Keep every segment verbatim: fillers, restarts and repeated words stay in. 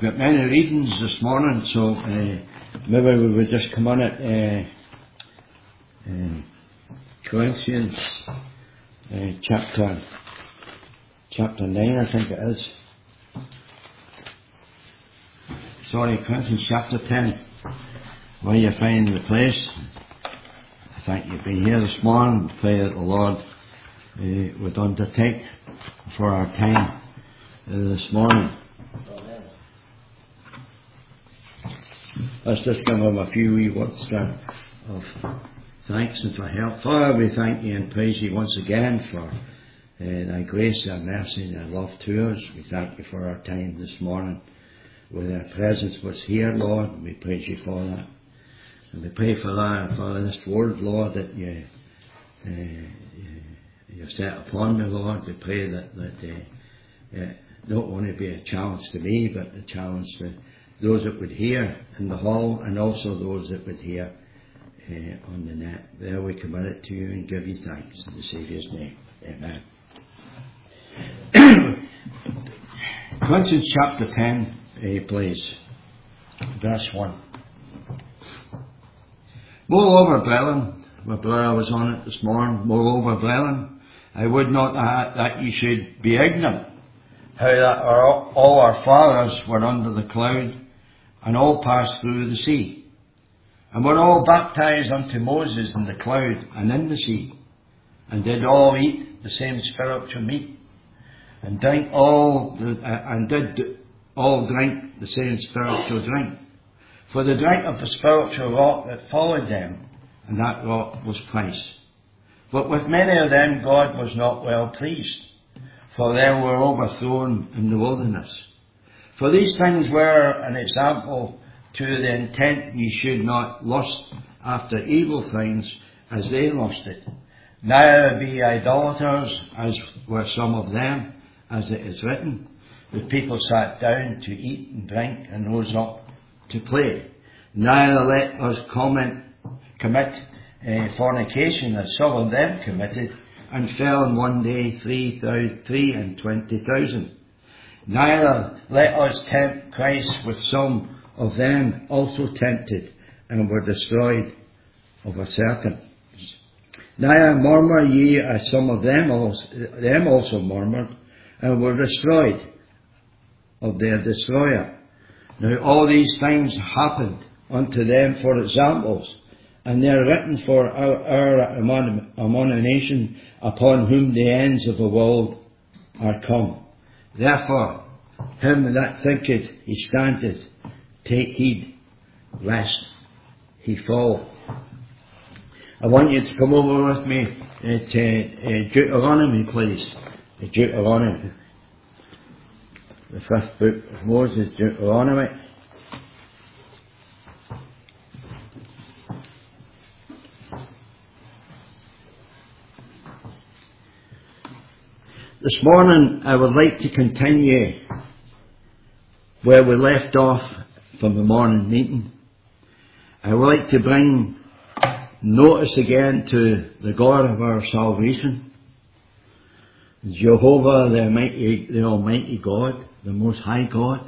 got many readings this morning, so uh, maybe we would just come on at uh, uh, Corinthians uh, chapter chapter nine, I think it is. Sorry, Corinthians chapter ten, where you find the place. I think you've been here this morning. Pray that the Lord uh, would undertake for our time uh, this morning. Let's just give him a few wee words there of thanks and for help. Father, we thank you and praise you once again for uh, thy grace, thy mercy, and thy love to us. We thank you for our time this morning, where thy presence was here, Lord, and we praise you for that. And we pray for that, Father, this word, Lord, that you uh, you've set upon me, Lord. We pray that that uh, uh, not only be a challenge to me, but a challenge to those that would hear in the hall, and also those that would hear uh, on the net. There we commit it to you and give you thanks in the Saviour's name. Amen. Corinthians chapter ten, uh, please. Verse one. Moreover, brethren, my brother was on it this morning. Moreover, brethren, I would not that, that you should be ignorant how that our, all our fathers were under the cloud, and all passed through the sea, and were all baptized unto Moses in the cloud and in the sea, and did all eat the same spiritual meat, and drink all the, uh, and did all drink the same spiritual drink. For the drink of the spiritual rock that followed them, and that rock was Christ. But with many of them God was not well pleased, for they were overthrown in the wilderness. For these things were an example to the intent ye should not lust after evil things as they lusted. Neither be idolaters, as were some of them, as it is written, the people sat down to eat and drink and rose up to play. Neither let us comment, commit uh, fornication, as some of them committed, and fell in one day three, three and twenty thousand. Neither let us tempt Christ, with some of them also tempted, and were destroyed of a serpent. Neither murmur ye, as some of them also, them also murmured, and were destroyed of their destroyer. Now all these things happened unto them for examples, and they are written for our, our admonition, upon whom the ends of the world are come. Therefore, him that thinketh he standeth, take heed lest he fall. I want you to come over with me to uh, Deuteronomy, please. Deuteronomy, the fifth book of Moses, Deuteronomy. This morning I would like to continue where we left off from the morning meeting. I would like to bring notice again to the God of our salvation, Jehovah, the Almighty, the Almighty God, the Most High God.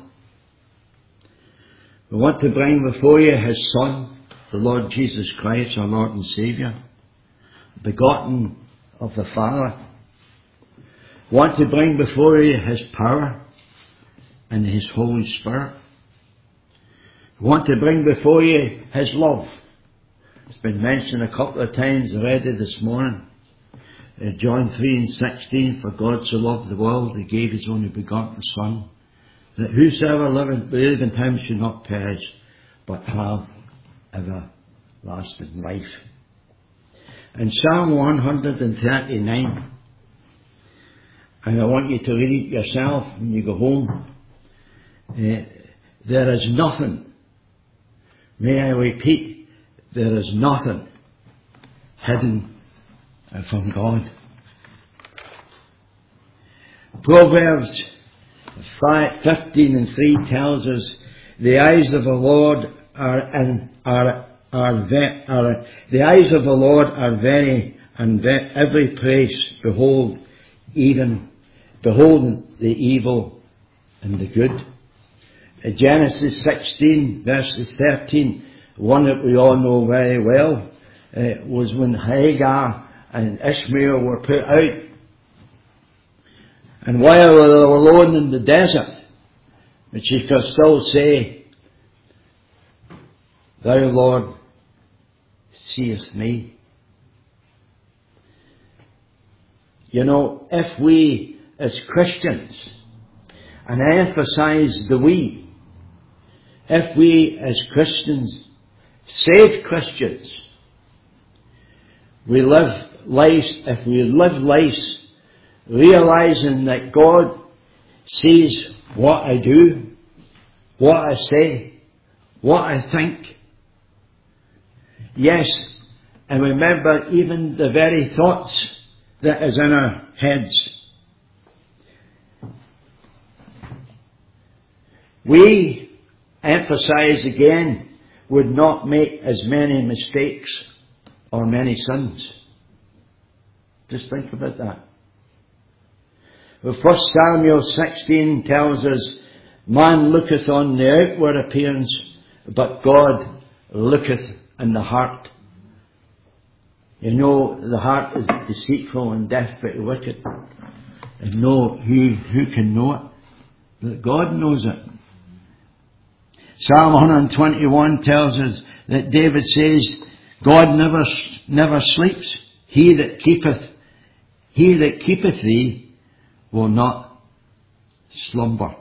We want to bring before you His Son, the Lord Jesus Christ, our Lord and Saviour, begotten of the Father. We want to bring before you His power and His Holy Spirit. We want to bring before you His love. It's been mentioned a couple of times already this morning. Uh, John three and sixteen, for God so loved the world, He gave His only begotten Son, that whosoever liveth, believeth in Him should not perish, but have everlasting life. In Psalm one thirty-nine, and I want you to read it yourself when you go home, uh, there is nothing, may I repeat, there is nothing hidden from God. Proverbs five, fifteen and three tells us, the eyes of the Lord are, in, are, are, ve- are the eyes of the Lord are very and ve- every place, behold, even beholding the evil and the good. Genesis sixteen, verses thirteen, one that we all know very well, uh, was when Hagar and Ishmael were put out. And while they were alone in the desert, but she could still say, Thou, Lord, seest me. You know, if we as Christians, and I emphasize the we, if we as Christians, saved Christians, we live lives, if we live lives realizing that God sees what I do, what I say, what I think. Yes, and remember even the very thoughts that is in our heads. We, emphasize again, would not make as many mistakes or many sins. Just think about that. Well, First Samuel sixteen tells us, Man looketh on the outward appearance, but God looketh in the heart. You know, the heart is deceitful and desperately wicked. And no, who, who can know it? But God knows it. Psalm one twenty-one tells us that David says, God never, never sleeps. He that keepeth, he that keepeth thee will not slumber.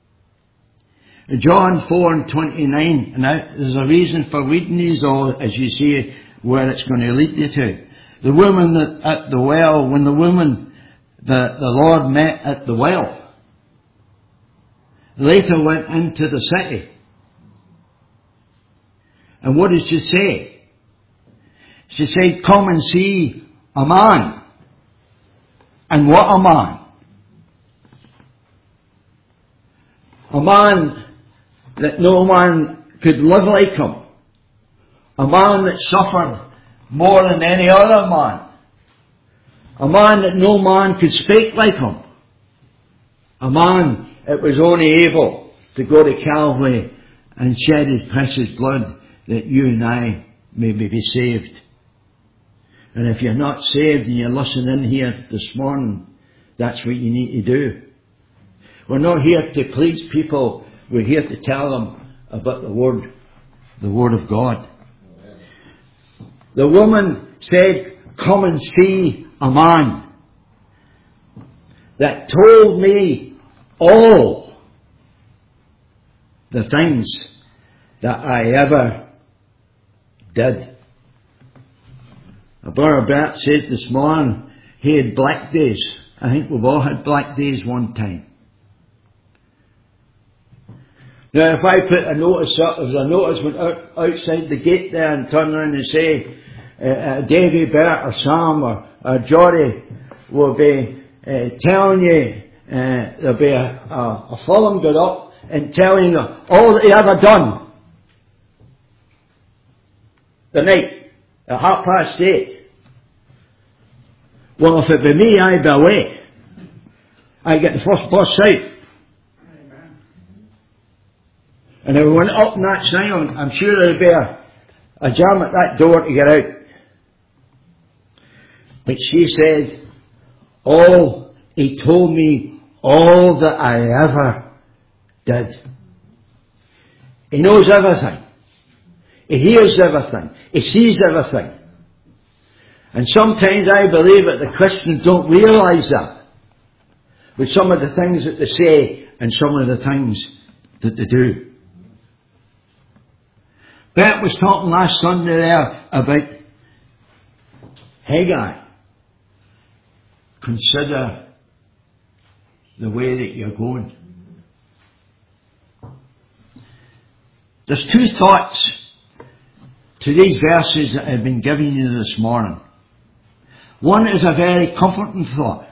John four and twenty-nine, and there's a reason for reading these all, as you see where it's going to lead you to. The woman that, at the well, when the woman, the, the Lord met at the well, later went into the city. And what did she say? She said, come and see a man. And what a man? A man that no man could live like him. A man that suffered more than any other man. A man that no man could speak like him. A man that was only able to go to Calvary and shed his precious blood that you and I may be saved. And if you're not saved and you're listening in here this morning, that's what you need to do. We're not here to please people. We're here to tell them about the Word, the Word of God. The woman said, come and see a man that told me all the things that I ever did. Brother Bert said this morning he had black days. I think we've all had black days one time. Now if I put a notice up, if a notice went out, outside the gate there and turn around and say, uh, uh, Davy, Bert or Sam or, or Jory will be uh, telling you, uh, there'll be a, a, a film got up and telling you all that he ever done the night at half past eight. Well, if it be me, I'd be away. I get the first bus out. Amen. And if we went up in that sign, I'm sure there'd be a, a jam at that door to get out. But she said, oh, he told me all that I ever did. He knows everything. He hears everything. He sees everything. And sometimes I believe that the Christians don't realise that. With some of the things that they say and some of the things that they do. Bert was talking last Sunday there about Hagar. Consider the way that you're going. There's two thoughts to these verses that I've been giving you this morning. One is a very comforting thought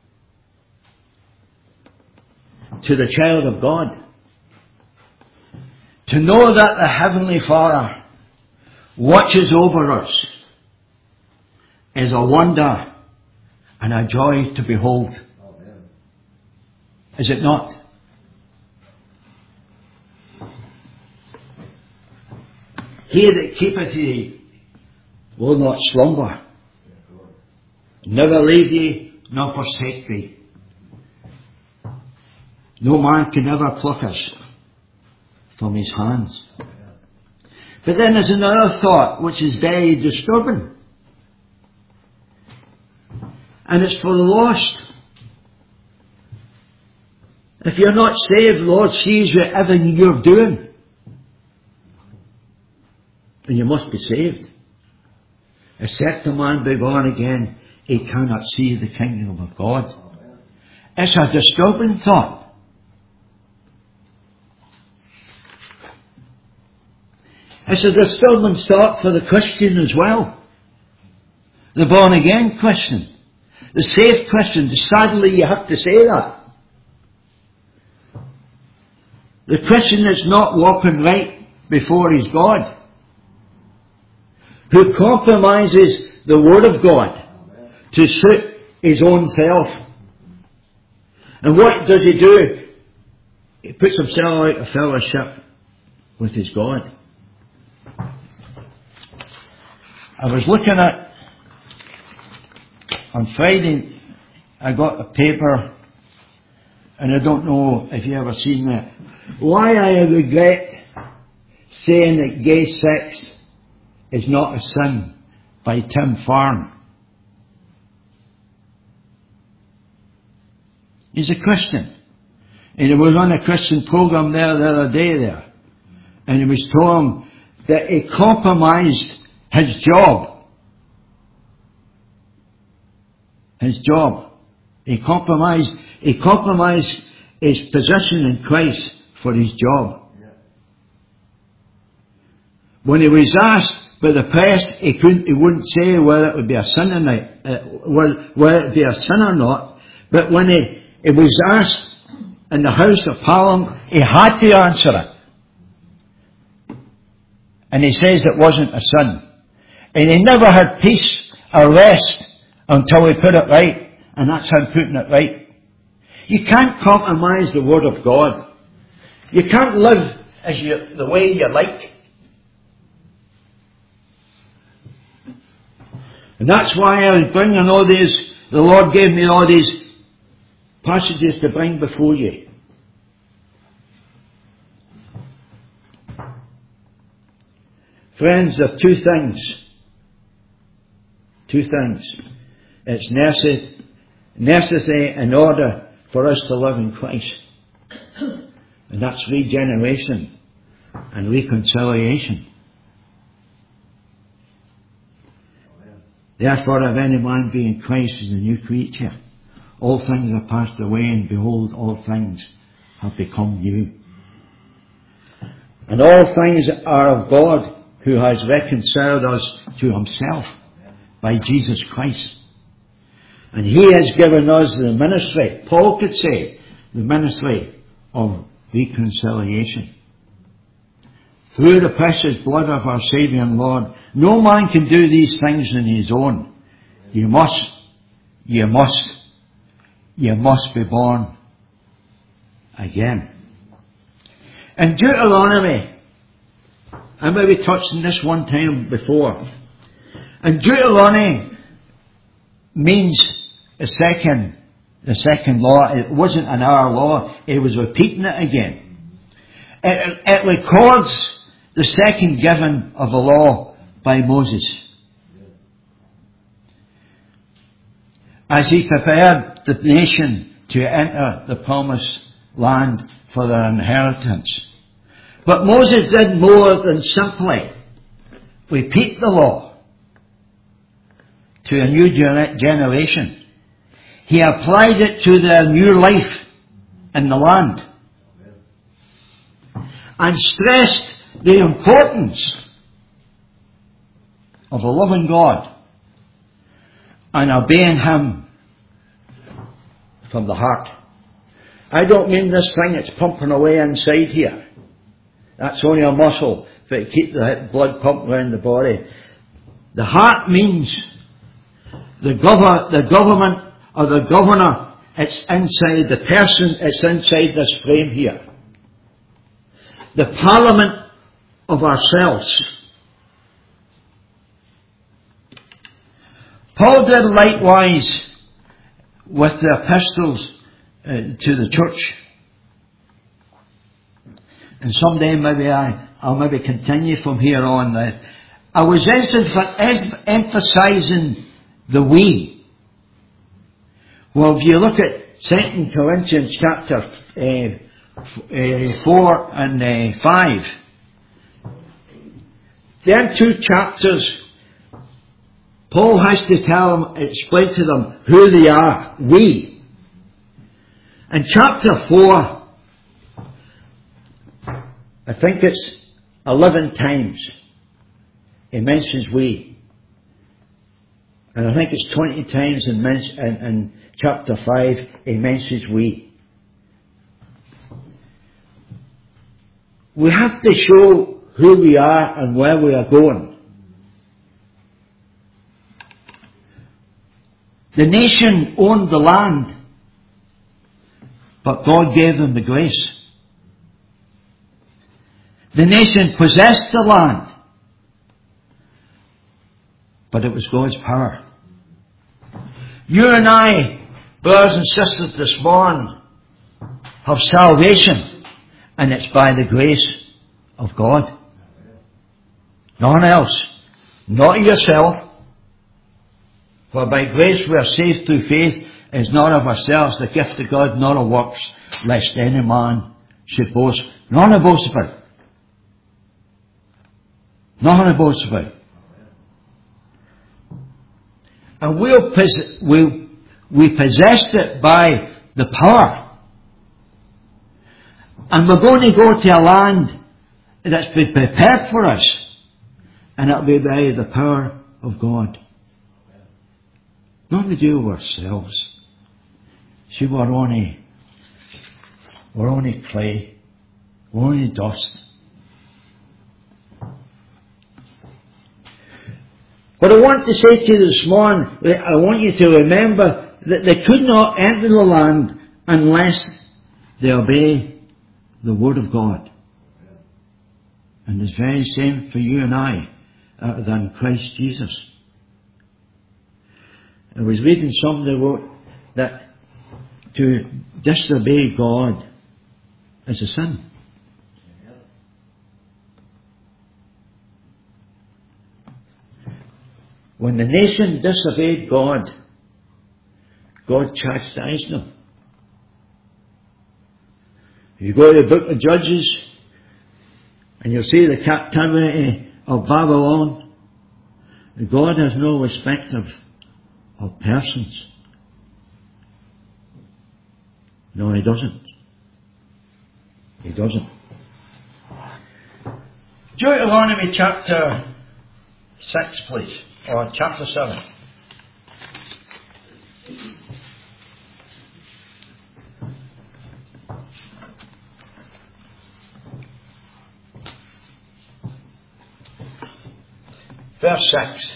to the child of God. To know that the Heavenly Father watches over us is a wonder and a joy to behold. Amen. Is it not? He that keepeth thee will not slumber. Never leave thee, nor forsake thee. No man can ever pluck us from his hands. But then there's another thought which is very disturbing. And it's for the lost. If you're not saved, the Lord sees whatever you're doing. And you must be saved. Except a man be born again, he cannot see the kingdom of God. It's a disturbing thought. It's a disturbing thought for the Christian as well. The born again Christian. The saved Christian. Sadly, you have to say that. The Christian that's not walking right before his God. Who compromises the Word of God to suit his own self. And what does he do? He puts himself out of fellowship with his God. I was looking at, on Friday, I got a paper, and I don't know if you ever seen it. Why I regret saying that gay sex is not a sin, by Tim Farron. He's a Christian. And he was on a Christian program there the other day there. And he was told that he compromised his job. His job. He compromised, he compromised his position in Christ for his job. Yeah. When he was asked by the press, he couldn't, he wouldn't say whether it would be a sin or not, uh, whether it would be a sin or not. But when he, he was asked in the House of Parliament, he had to answer it. And he says it wasn't a sin. And he never had peace or rest until he put it right. And that's how putting it right. You can't compromise the Word of God. You can't live as you, the way you like. And that's why I was bringing all these, the Lord gave me all these passages to bring before you. Friends, there are two things. Two things. It's necessary, necessary in order for us to live in Christ. And that's regeneration and reconciliation. Therefore, if any man be in Christ, is a new creature. All things are passed away, and behold, all things have become new. And all things are of God, who has reconciled us to himself by Jesus Christ. And he has given us the ministry, Paul could say, the ministry of reconciliation. Through the precious blood of our Saviour and Lord. No man can do these things on his own. You must, you must, you must be born again. In Deuteronomy, I maybe touched on this one time before. And Deuteronomy means a second, the second law. It wasn't an our law. It was repeating it again. It, it records the second giving of the law by Moses. As he prepared the nation to enter the promised land for their inheritance. But Moses did more than simply repeat the law to a new generation. He applied it to their new life in the land. And stressed the importance of a loving God and obeying Him from the heart. I don't mean this thing that's pumping away inside here. That's only a muscle to keep the blood pumping around the body. The heart means the, gov- the government or the governor, it's inside the person, it's inside this frame here. The parliament of ourselves. Paul did likewise with the epistles uh, to the church. And someday maybe I, I'll maybe continue from here on. That I was emphasizing the we. Well, if you look at Second Corinthians chapter uh, uh, four and uh, five, them two chapters, Paul has to tell them, explain to them who they are, we. In chapter four, I think it's eleven times he mentions we. And I think it's twenty times in, in, in chapter five he mentions we. We have to show who we are and where we are going. The nation owned the land, but God gave them the grace. The nation possessed the land, but it was God's power. You and I, brothers and sisters, this morning have salvation, and it's by the grace of God. None else. Not yourself. For by grace we are saved through faith, is not of ourselves, the gift of God, not of works, lest any man should boast. None to boast about. Nothing to boast about. And we'll pos- we, we possessed it by the power. And we're going to go to a land that's been prepared for us. And it'll be by the power of God. Nothing to do with ourselves. See, we're only, we're only clay. We're only dust. But I want to say to you this morning, I want you to remember that they could not enter the land unless they obey the Word of God. And it's very same for you and I uh, than Christ Jesus. I was reading something that wrote that to disobey God is a sin. When the nation disobeyed God, God chastised them. You go to the book of Judges, and you'll see the captivity of Babylon. God has no respect of, of persons. No, He doesn't. He doesn't. Deuteronomy chapter six, please. Or chapter seven. Verse six.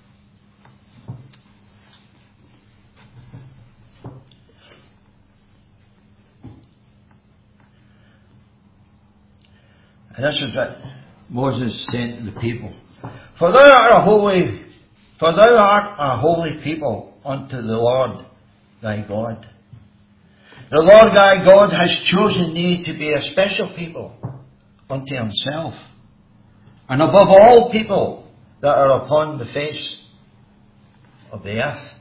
And this is what Moses said to the people. For thou art a holy For thou art a holy people unto the Lord thy God. The Lord thy God has chosen thee to be a special people unto Himself, and above all people that are upon the face of the earth.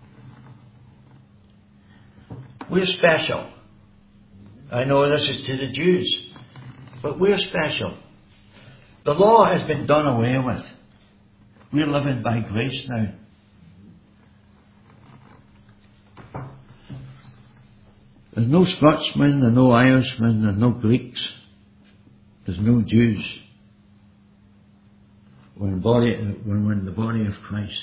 We're special. I know this is to the Jews, but we're special. The law has been done away with. We're living by grace now. There's no Scotsmen, there's no Irishmen, there's no Greeks, there's no Jews. When body, when we're in the body of Christ.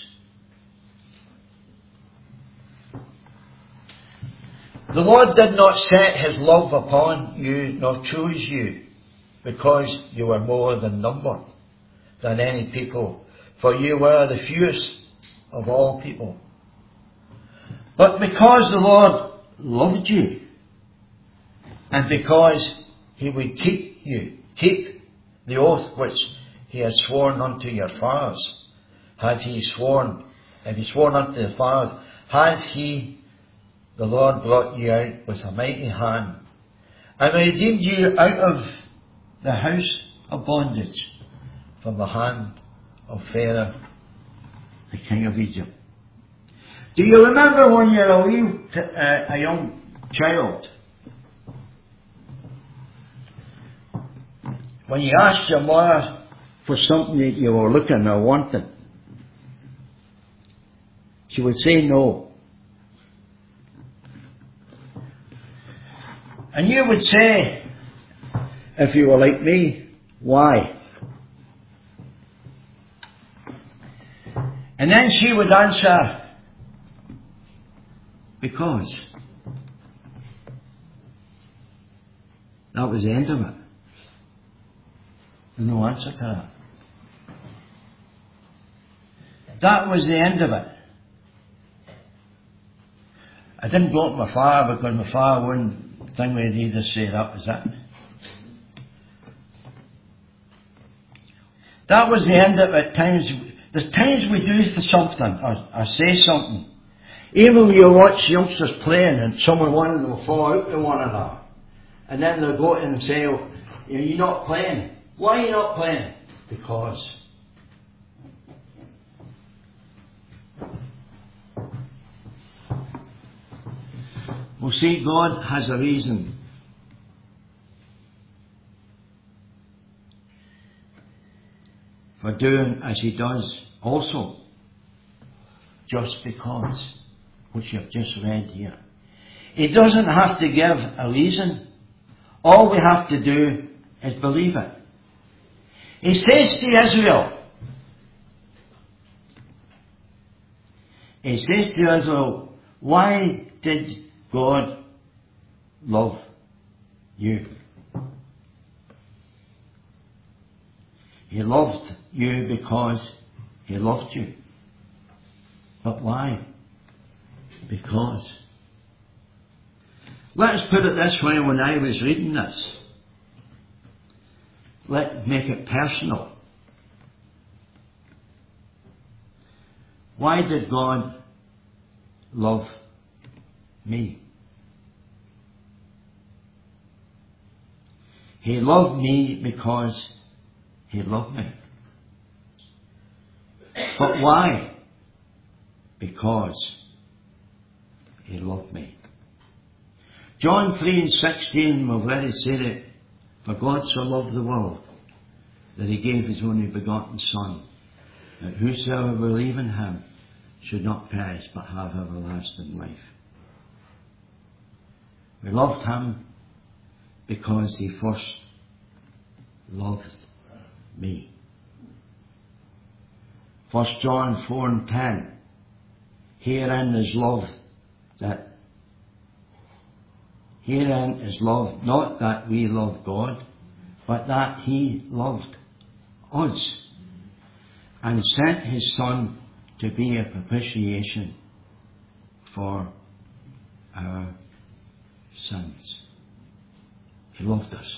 The Lord did not set His love upon you, nor choose you, because you were more than number than any people, for you were the fewest of all people. But because the Lord loved you, and because He would keep you, keep the oath which He has sworn unto your fathers, had He sworn If he sworn unto the fathers, has he, the Lord, brought you out with a mighty hand, and redeemed you out of the house of bondage, from the hand of Pharaoh, the king of Egypt. Do you remember when you were a, wee, uh, a young child, when you asked your mother for something that you were looking or wanting? She would say no. And you would say, if you were like me, why? And then she would answer, because. That was the end of it. No answer to that. That was the end of it. I didn't go to my father because my father wouldn't think we'd either say that was it. That was the end of it. At times, there's times we do something or, or say something. Even when you watch youngsters playing and someone, one of them will fall out to one another. And then they'll go in and say, oh, you're not playing. Why are you not playing? Because. Well, see, God has a reason. For doing as he does also. Just because. Which you've just read here. He doesn't have to give a reason. All we have to do is believe it. He says to Israel, He says to Israel, why did God love you? He loved you because He loved you. But why? Because. Let us put it this way when I was reading this. Let's make it personal. Why did God love me? He loved me because He loved me. But why? Because He loved me. John three and sixteen, we've already said it. For God so loved the world that He gave His only begotten Son, that whosoever believe in Him should not perish but have everlasting life. We loved Him because He first loved me. First John four and ten. Herein is love that Herein is love, not that we love God, but that He loved us and sent His Son to be a propitiation for our sins. He loved us.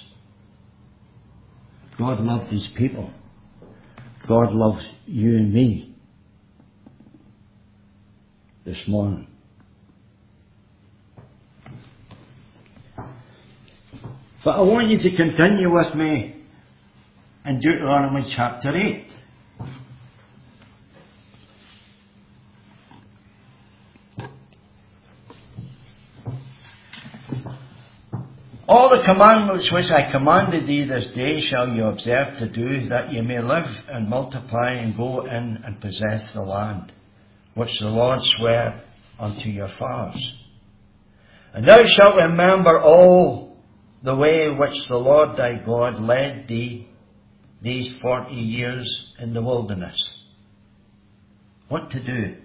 God loved His people. God loves you and me this morning. But I want you to continue with me in Deuteronomy chapter eight. All the commandments which I commanded thee this day shall you observe to do, that you may live and multiply and go in and possess the land, which the Lord sware unto your fathers. And thou shalt remember all the way which the Lord thy God led thee these forty years in the wilderness. What to do?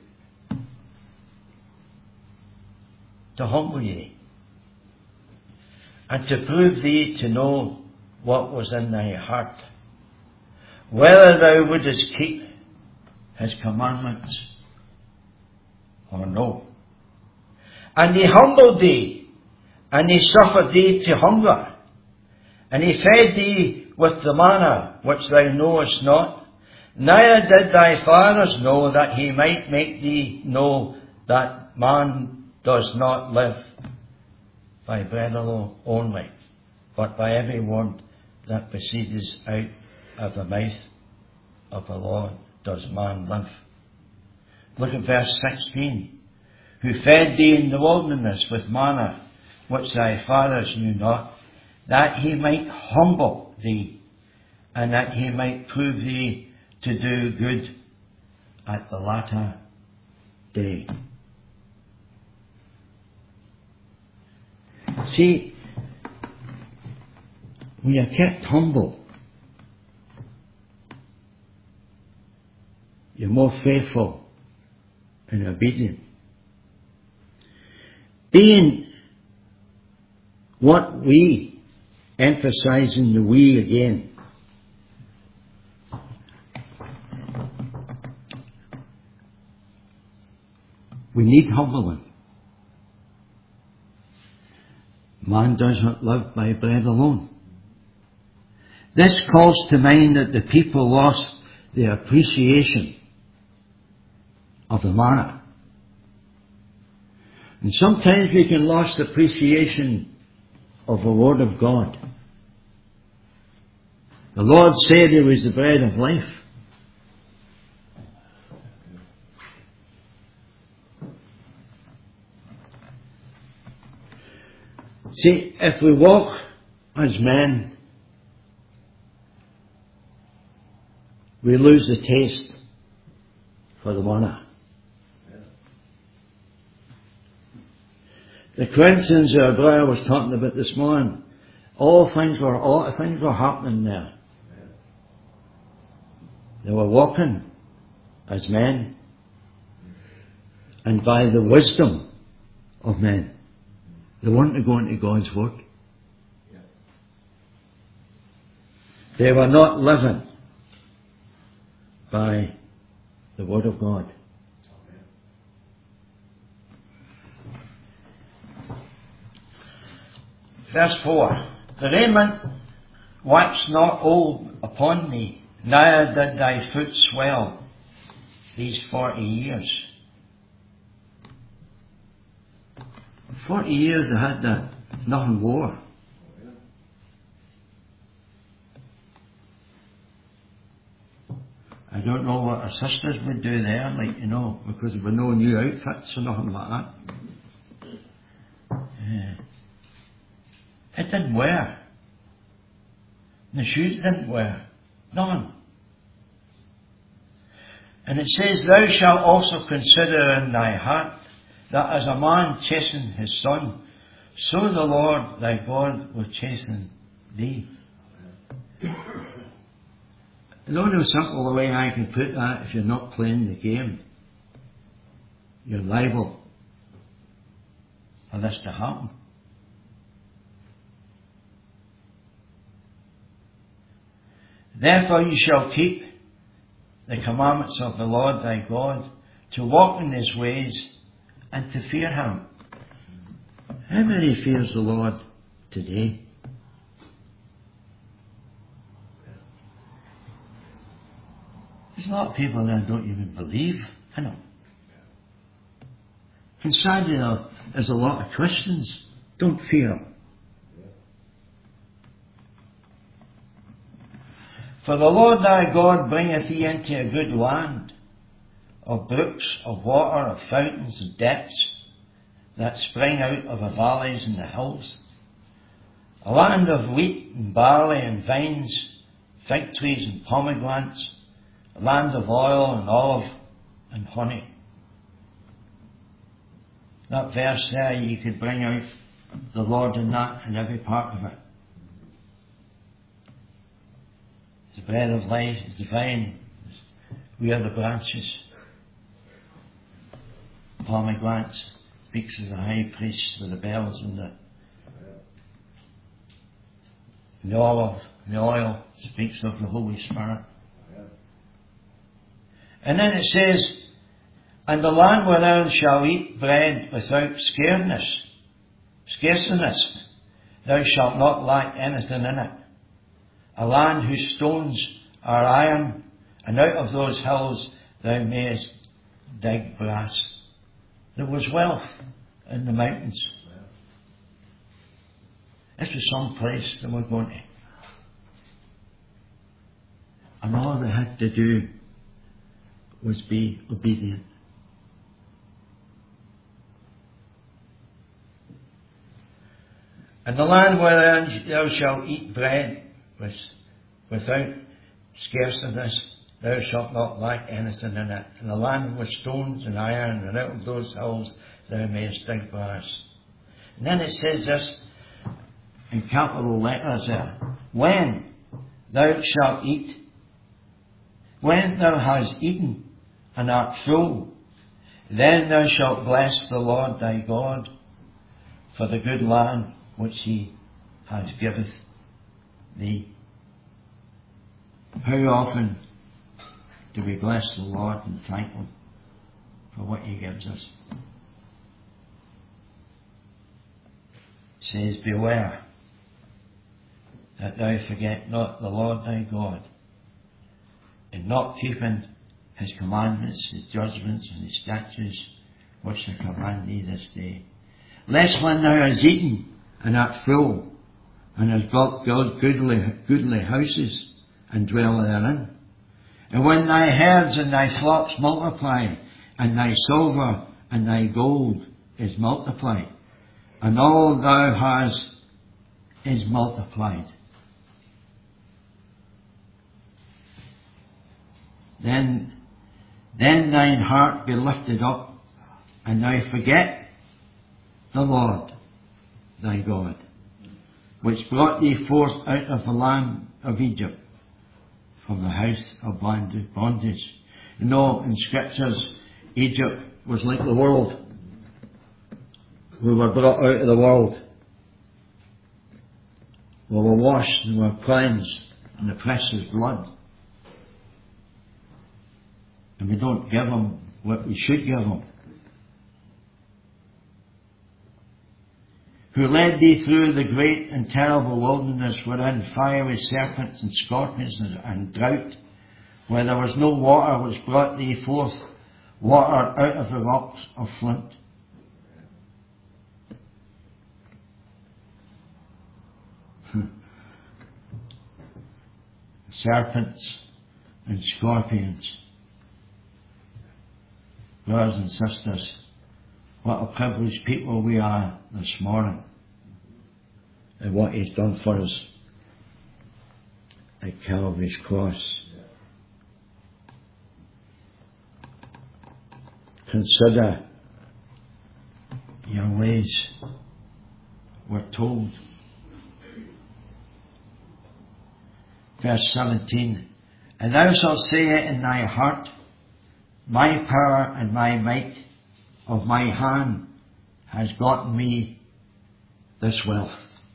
To humble thee, and to prove thee to know what was in thy heart, whether thou wouldest keep His commandments or no. And He humbled thee, and He suffered thee to hunger, and He fed thee with the manna which thou knowest not, Neither did thy fathers know, that he might make thee know that man does not live by bread alone only, but by every word that proceeds out of the mouth of the Lord does man live. Look at verse sixteen. Who fed thee in the wilderness with manna, which thy fathers knew not, that he might humble thee, and that he might prove thee to do good at the latter day. See, when you're kept humble, you're more faithful and obedient. Being what we, emphasizing the we again, we need humbling. Man does not live by bread alone. This calls to mind that the people lost their appreciation of the manna. And sometimes we can lose appreciation of the Word of God. The Lord said He was the bread of life. See, if we walk as men, we lose the taste for the manna. The Corinthians, our brother was talking about this morning, all things were all things were happening there. They were walking as men, and by the wisdom of men. They weren't going to God's Word. They were not living by the Word of God. Verse four. The raiment waxed not old upon thee, neither did thy foot swell these forty years. Forty years they had that, nothing wore. I don't know what our sisters would do there, like, you know, because there were no new outfits or nothing like that. Yeah. It didn't wear. The shoes didn't wear. None. And it says, thou shalt also consider in thy heart that as a man chastens his son, so the Lord thy God will chasten thee. The only simple way I can put that, if you're not playing the game, you're liable for this to happen. Therefore you shall keep the commandments of the Lord thy God, to walk in his ways, and to fear him. How many fears the Lord today? There's a lot of people that don't even believe in him. And sadly, there's a lot of Christians don't fear him. For the Lord thy God bringeth thee into a good land, of brooks, of water, of fountains, of depths, that spring out of the valleys and the hills, a land of wheat and barley and vines, fig trees and pomegranates, a land of oil and olive and honey. That verse there, you could bring out the Lord in that and every part of it. The bread of life is the vine. We are the branches. Pomegranates speaks of the high priest with the bells and the, and the olive, and the oil speaks of the Holy Spirit. And then it says, and the land wherein shall eat bread without scareness, scarceness, thou shalt not lack anything in it. A land whose stones are iron, and out of those hills thou mayest dig brass. There was wealth in the mountains. This was some place they were going to. And all they had to do was be obedient. And the land wherein thou shalt eat bread with, without scarceness, thou shalt not lack anything in it. And the land with stones and iron, and out of those hills thou mayest dig brass. And then it says this in capital letters there. When thou shalt eat, when thou hast eaten and art full, then thou shalt bless the Lord thy God for the good land which he has giveth thee. How often do we bless the Lord and thank him for what he gives us? It says, beware that thou forget not the Lord thy God, in not keeping his commandments, his judgments, and his statutes, which I command thee this day. Lest when thou hast eaten and art full, and hast built goodly, goodly houses, and dwell therein, and when thy herds and thy flocks multiply, and thy silver and thy gold is multiplied, and all thou hast is multiplied, then then thine heart be lifted up, and thou forget the Lord thy God, which brought thee forth out of the land of Egypt, from the house of bondage. You know, in scriptures, Egypt was like the world. We were brought out of the world. We were washed and were cleansed in the precious blood. And we don't give them what we should give them. Who led thee through the great and terrible wilderness, wherein fiery serpents and scorpions and, and drought, where there was no water, which brought thee forth water out of the rocks of flint. Serpents and scorpions. Brothers and sisters, what a privileged people we are this morning, and what he's done for us at Calvary's cross. Consider your ways, we're told. Verse seventeen, and thou shalt say in thy heart, my power and my might of my hand has gotten me this wealth.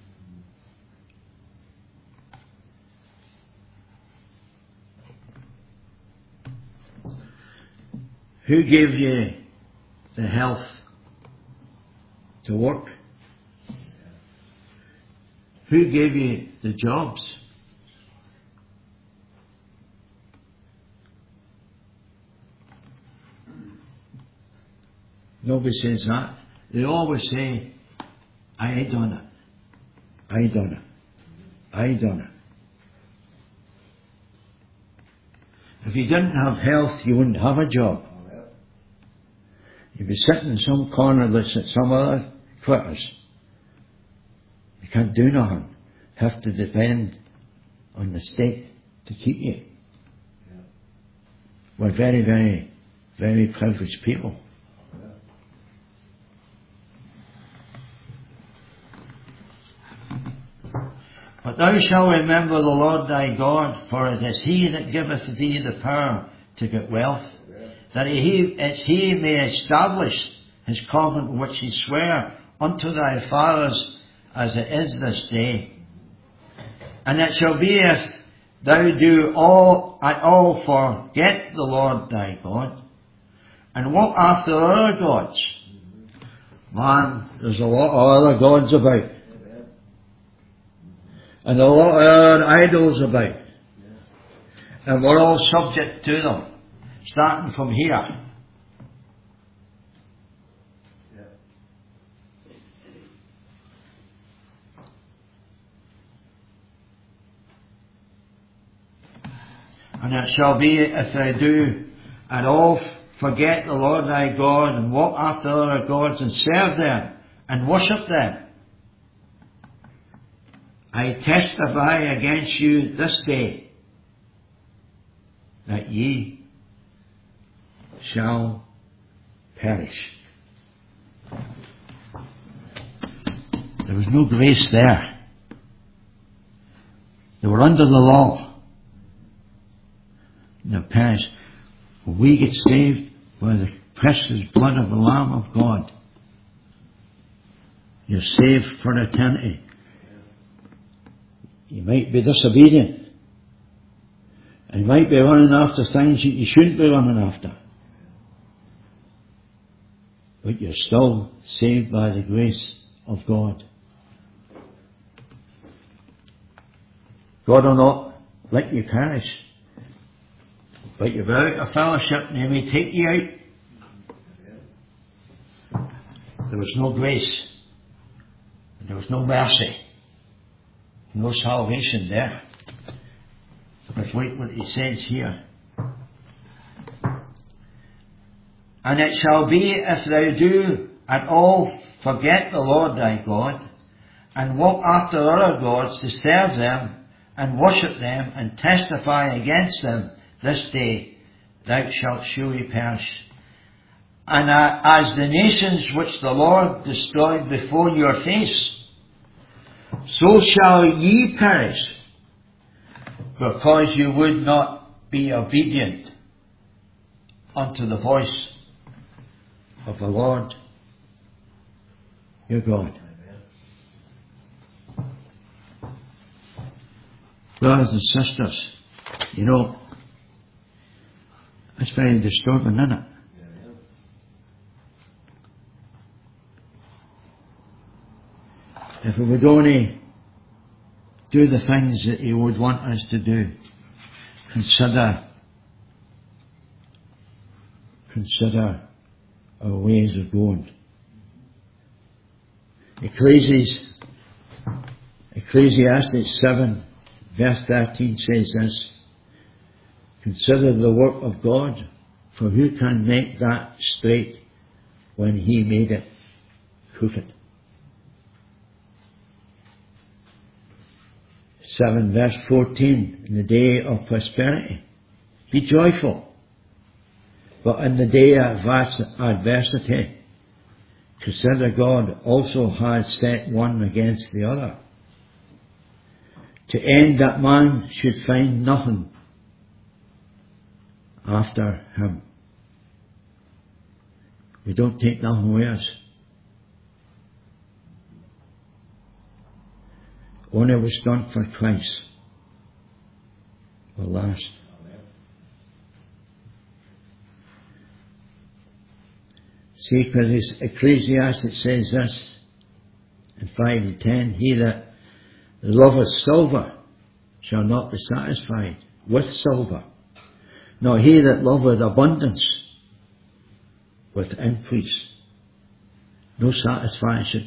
Who gave you the health to work? Who gave you the jobs? Nobody says that. They always say, I done it. I done it. I done it. If you didn't have health, you wouldn't have a job. You'd be sitting in some corner listening to some other quitters. You can't do nothing. You have to depend on the state to keep you. We're very, very, very privileged people. But thou shalt remember the Lord thy God, for it is he that giveth thee the power to get wealth, that he, it's he may establish his covenant which he sware unto thy fathers as it is this day. And it shall be if thou do all at all forget the Lord thy God, and walk after other gods. Man, there's a lot of other gods about. And a lot of other idols about. And we're all subject to them, starting from here. And it shall be, if they do at all forget the Lord thy God, and walk after other gods, and serve them, and worship them, I testify against you this day, that ye shall perish. There was no grace there. They were under the law. They perished. When we get saved by the precious blood of the Lamb of God, you're saved for eternity. You might be disobedient. And you might be running after things that you shouldn't be running after. But you're still saved by the grace of God. God will not let you perish. But you're out of fellowship and He may take you out. There was no grace. There was no mercy. No salvation there. But wait what He says here. And it shall be, if thou do at all forget the Lord thy God, and walk after other gods to serve them, and worship them, and testify against them this day, thou shalt surely perish. And uh, as the nations which the Lord destroyed before your face, so shall ye perish, because you would not be obedient unto the voice of the Lord your God. Brothers and sisters, you know, that's very disturbing, isn't it? If we would only do the things that He would want us to do, consider, consider our ways of going. Ecclesiastes, Ecclesiastes seven, verse thirteen says this: consider the work of God, for who can make that straight when He made it crooked? seven verse fourteen, in the day of prosperity, be joyful. But in the day of adversity, consider God also has set one against the other, to end that man should find nothing after him. We don't take nothing with us. Only was done for Christ will last. See, because Ecclesiastes says this in five and ten: he that loveth silver shall not be satisfied with silver, nor he that loveth abundance with increase. No satisfaction.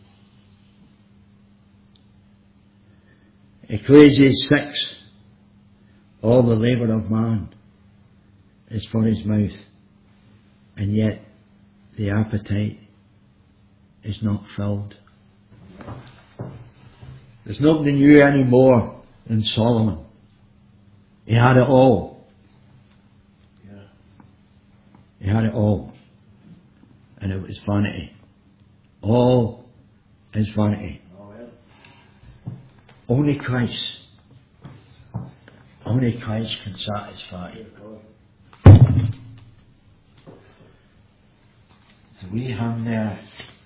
Ecclesiastes six, all the labour of man is for his mouth, and yet the appetite is not filled. There's nobody new any more than Solomon. He had it all. Yeah. He had it all. And it was vanity. All is vanity. Oh, yeah. Only Christ. Only Christ can satisfy. So we have there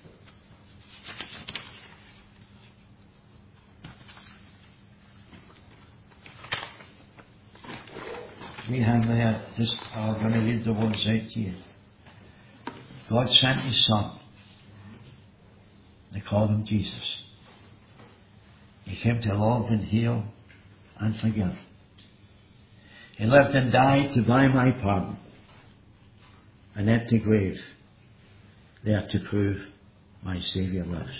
we have there just I'm going to read the words out to you. God sent His Son. They called Him Jesus. He came to love and heal and forgive. He lived and died to buy my pardon. An empty grave, there to prove my Saviour lives.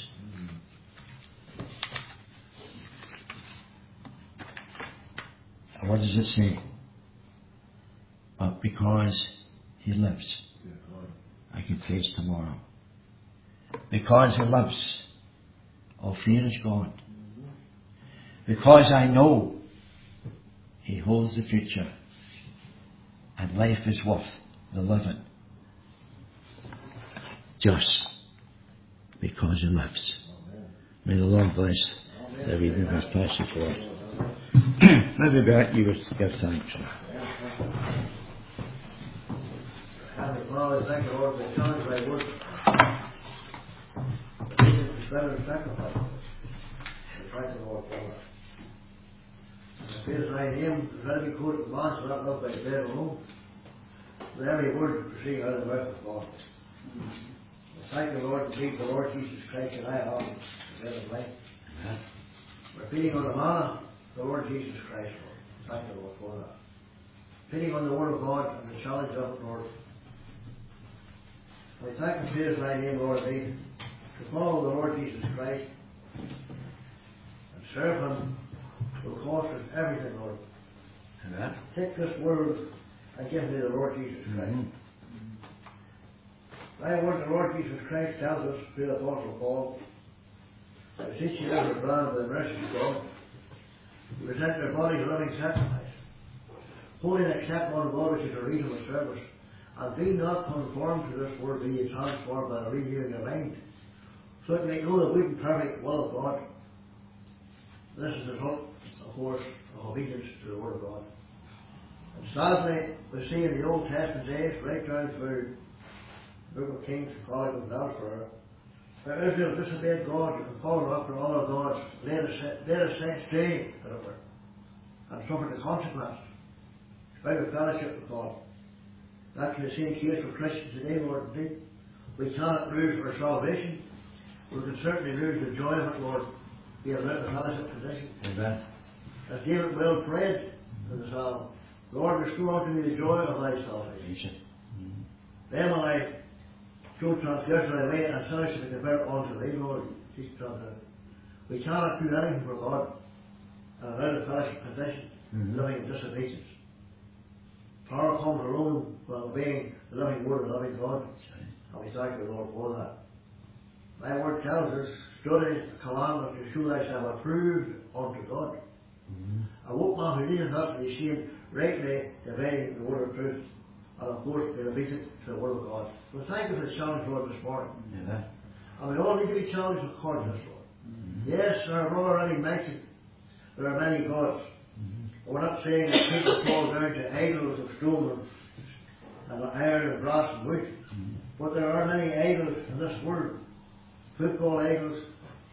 And what does it say? But because He lives, I can face tomorrow. Because He lives, all fear is gone. Because I know He holds the future, and life is worth the living. Just because He lives. May the Lord bless the reading of His passage for us. Maybe back you would give thanks. Heavenly Father, thank you, Lord, for the challenge by work. The reason is better than sacrifice. We thank you, Lord, for that. And praise thy name, let me quote the Mass, not love by bread alone, but every word that proceeds out of the mouth of God. We thank you, Lord, to meet the Lord Jesus Christ and I have the bread of life. We're feeding on the manna, the Lord Jesus Christ, Lord. Thank you, Lord, for that. Feeding on the Word of God and the challenge of it, Lord. We thank and praise thy name, Lord, indeed, to follow the Lord Jesus Christ and serve Him will cost us everything, Lord. Amen. Take this world and give me the Lord Jesus Christ. Mm-hmm. Thy word, the Lord Jesus Christ tells us through the Apostle Paul, that since you ever brand by the mercy of God, you present your body a living sacrifice, holy and acceptable unto God, which is a reasonable service. And be not conformed to this world, be ye transformed by the renewing of your mind, so that you may know the good and perfect will of God. This is the result, of course, of obedience to the Word of God. And sadly, we see in the Old Testament days, right down through the Book of Kings and Chronicles and elsewhere, where Israel disobeyed God and followed after all of God's later sex day, as it were, and suffered the consequences, despite of fellowship with God. That's the same case for Christians today, Lord, indeed. We cannot lose our salvation. We can certainly lose the joy of it, Lord, being without the fellowship position. Amen. As David well prayed in the Psalm, Lord, restore unto me the joy of thy salvation. Mm-hmm. Then will I show transgression thy way, and sinners shall be converted unto thee, Lord. We cannot do anything for God and without a fellowship position, mm-hmm. living in disobedience. Power comes alone from obeying the living word of the living God. And we thank the Lord for that. Thy word tells us, study the commandment to show thyself approved unto God. Mm-hmm. A workman who needeth not to be ashamed, rightly dividing the word of truth, and of course be obedient to the word of God. So thank you for the challenge, Lord, this morning. Yeah. And we all need to be challenged according to this, Lord. Mm-hmm. Yes, our brother already mentioned there are many gods. We're not saying that people fall down to idols of stone and iron and brass and wood, mm-hmm. but there are many idols in this world. Football idols,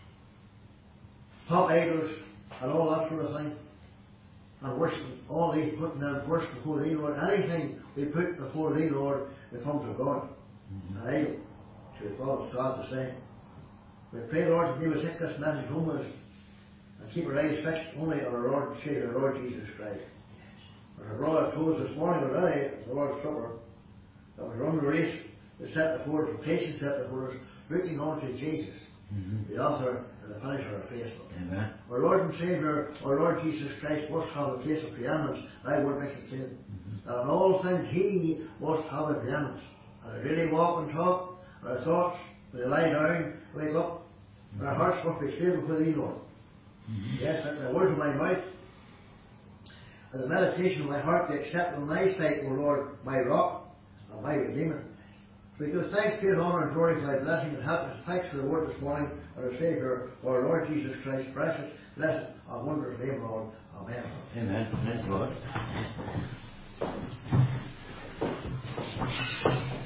pop idols, and all that sort of thing. And worship, all these putting them first before thee, Lord. Anything we put before thee, Lord, becomes of God. Mm-hmm. An idol, to Father God to say. We pray, Lord, that you will take this message home with us and keep our eyes fixed only on our Lord and Savior, the Lord Jesus Christ. As our brother told us this morning already at the Lord's Supper, that we run the race, we set before us, the patience set before us, looking on to Jesus, mm-hmm. the author and the finisher of faith. Amen. Our Lord and Savior, our Lord Jesus Christ, must have a place of preeminence. Thy word makes it clear. Mm-hmm. That in all things He must have a preeminence. And our daily walk and talk, our thoughts, when we lie down, wake up, mm-hmm. our hearts must be stable before Thee, Lord. Mm-hmm. Yes, and the words of my mouth and the meditation of my heart be acceptable in thy sight, O Lord, my rock and my redeemer. So we give thanks, praise, honour, and glory for thy blessing and happiness. Thanks for the word this morning, and our Saviour, our Lord Jesus Christ, precious, blessed, and wondrous name, Lord. Amen. Amen. Thanks, Lord.